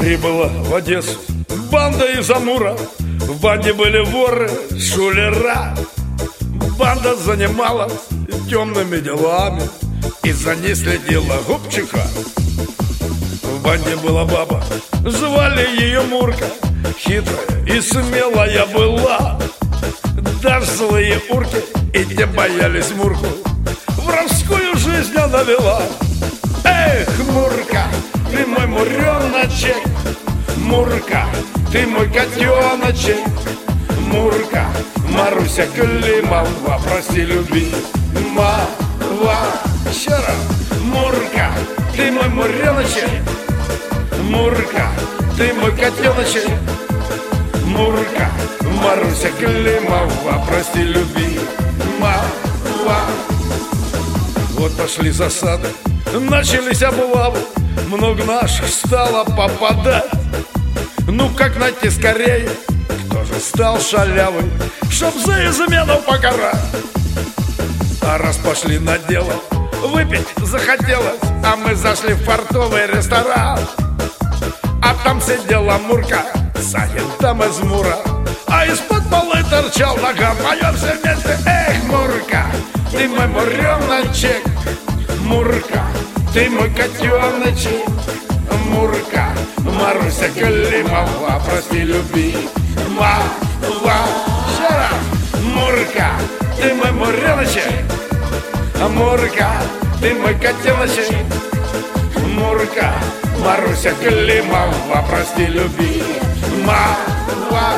Прибыла в Одессу банда из Амура. В банде были воры, шулера. Банда занималась темными делами и за ней следила губчика. В банде была баба, звали ее Мурка. Хитрая и смелая была. Даже злые урки и те боялись Мурку. Воровскую жизнь она вела. Эх, Мурка, ты мой муреночек. Мурка, ты мой котеночек. Мурка, Маруся Климова, прости, люби, мава. Еще раз. Мурка, ты мой муреночек. Мурка, ты мой котеночек. Мурка, Маруся Климова, прости, люби, мава. Вот пошли засады, начались облавы. Много наших стало попадать. Ну как найти скорее, кто же стал шалявый, чтоб за измену покарать? А раз пошли на дело, выпить захотелось, а мы зашли в фартовый ресторан. А там сидела Мурка с агентом из Мура, а из-под полы торчал нога. Поем все вместе. Эх, Мурка, ты мой муреночек. Мурка, ты мой котеночек. Мурка, Маруся Климова, прости, люби, мава. Еще раз. Мурка, ты мой муреночек. Мурка, ты мой котеночек. Мурка, Маруся Климова, прости, люби, мава.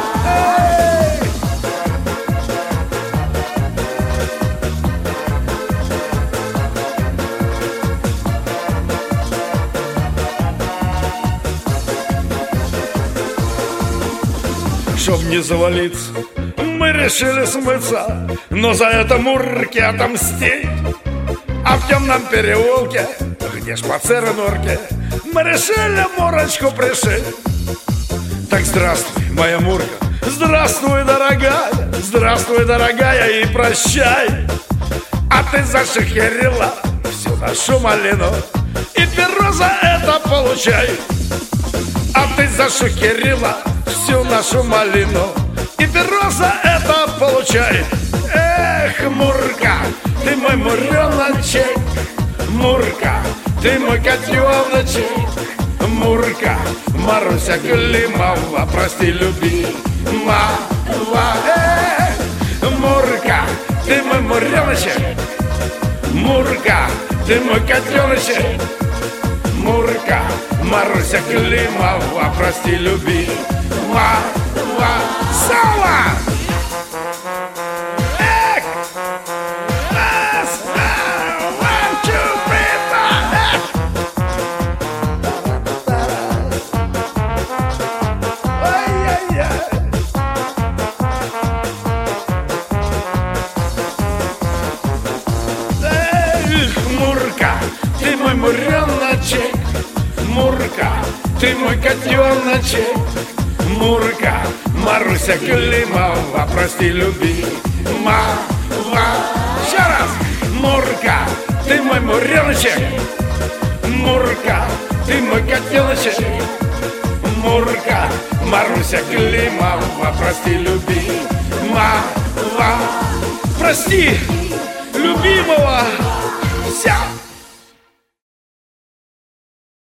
Чтоб не завалиться, мы решили смыться, но за это Мурке отомстить. А в темном переулке, где шпацеры норки, мы решили Мурочку пришить. Так здравствуй, моя Мурка, здравствуй, дорогая, здравствуй, дорогая, и прощай. А ты зашахерила всю нашу малину, и перо за это получай. А ты зашахерила всю нашу малину, и перо за это получай. Эх, Мурка, ты мой муреночек. Мурка, ты мой котеночек. Мурка, Маруся Климова, прости, люби, мава. Мурка, ты мой муреночек. Мурка, ты мой котеночек. Мурка, Маруся Климова, прости, люби, мава. Сова! Эх! Раз, one, two, three, four. Ай-яй-яй. Эх, Мурка, ты мой муреночек. Мурка, ты мой котеночек. Мурка, Маруся Климова, прости, люби, мава. Еще раз. Мурка, ты мой муреночек. Мурка, ты мой котеночек. Мурка, Маруся Климова, прости, люби, мава. Прости, любимого. Вся.